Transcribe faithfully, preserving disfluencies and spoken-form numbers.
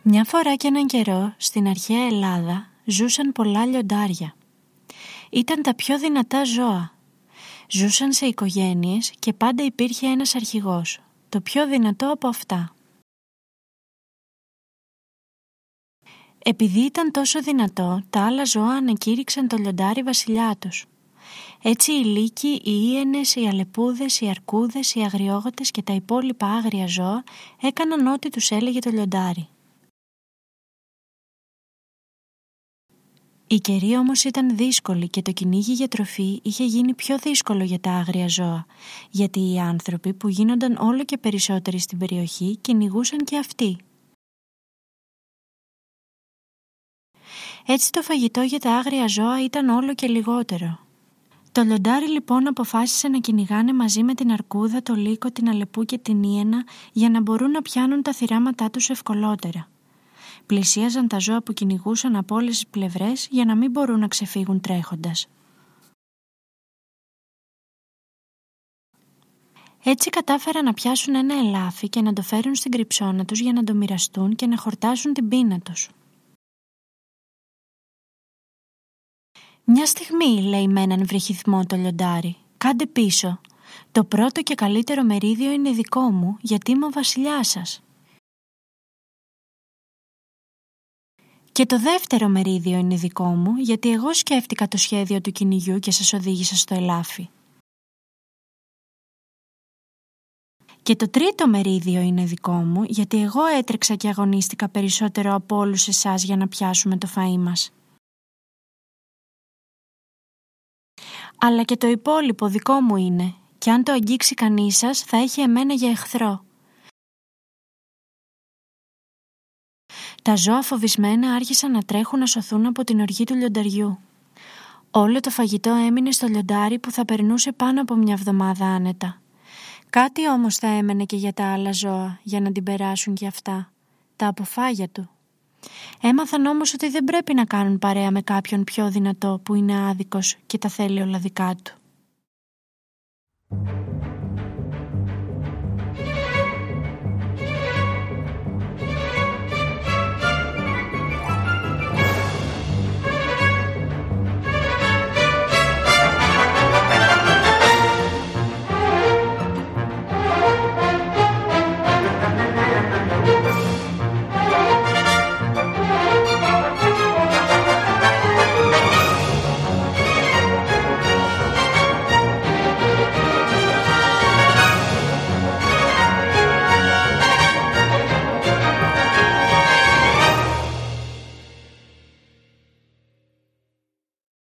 Μια φορά και έναν καιρό στην αρχαία Ελλάδα ζούσαν πολλά λιοντάρια. Ήταν τα πιο δυνατά ζώα. Ζούσαν σε οικογένειες και πάντα υπήρχε ένας αρχηγός, το πιο δυνατό από αυτά. Επειδή ήταν τόσο δυνατό, τα άλλα ζώα ανακήρυξαν το λιοντάρι βασιλιά τους. Έτσι οι λύκοι, οι ήενες, οι αλεπούδες, οι αρκούδες, οι αγριόγοτες και τα υπόλοιπα άγρια ζώα έκαναν ό,τι τους έλεγε το λιοντάρι. Η καιρή όμως ήταν δύσκολη και το κυνήγι για τροφή είχε γίνει πιο δύσκολο για τα άγρια ζώα, γιατί οι άνθρωποι που γίνονταν όλο και περισσότεροι στην περιοχή κυνηγούσαν και αυτοί. Έτσι το φαγητό για τα άγρια ζώα ήταν όλο και λιγότερο. Το λιοντάρι λοιπόν αποφάσισε να κυνηγάνε μαζί με την αρκούδα, το λύκο, την αλεπού και την ήενα για να μπορούν να πιάνουν τα θυράματά τους ευκολότερα. Πλησίαζαν τα ζώα που κυνηγούσαν από όλες τις πλευρές για να μην μπορούν να ξεφύγουν τρέχοντας. Έτσι κατάφεραν να πιάσουν ένα ελάφι και να το φέρουν στην κρυψώνα τους για να το μοιραστούν και να χορτάσουν την πείνα τους. «Μια στιγμή», λέει με έναν βρυχυθμό το λιοντάρι, «κάντε πίσω. Το πρώτο και καλύτερο μερίδιο είναι δικό μου, γιατί είμαι ο βασιλιάς σας. Και το δεύτερο μερίδιο είναι δικό μου, γιατί εγώ σκέφτηκα το σχέδιο του κυνηγιού και σας οδήγησα στο ελάφι. Και το τρίτο μερίδιο είναι δικό μου, γιατί εγώ έτρεξα και αγωνίστηκα περισσότερο από όλους εσάς για να πιάσουμε το φαΐ μας. Αλλά και το υπόλοιπο δικό μου είναι, και αν το αγγίξει κανείς σας θα έχει εμένα για εχθρό». Τα ζώα φοβισμένα άρχισαν να τρέχουν να σωθούν από την οργή του λιονταριού. Όλο το φαγητό έμεινε στο λιοντάρι που θα περνούσε πάνω από μια εβδομάδα άνετα. Κάτι όμως θα έμενε και για τα άλλα ζώα για να την περάσουν και αυτά, τα αποφάγια του. Έμαθαν όμως ότι δεν πρέπει να κάνουν παρέα με κάποιον πιο δυνατό που είναι άδικος και τα θέλει όλα δικά του.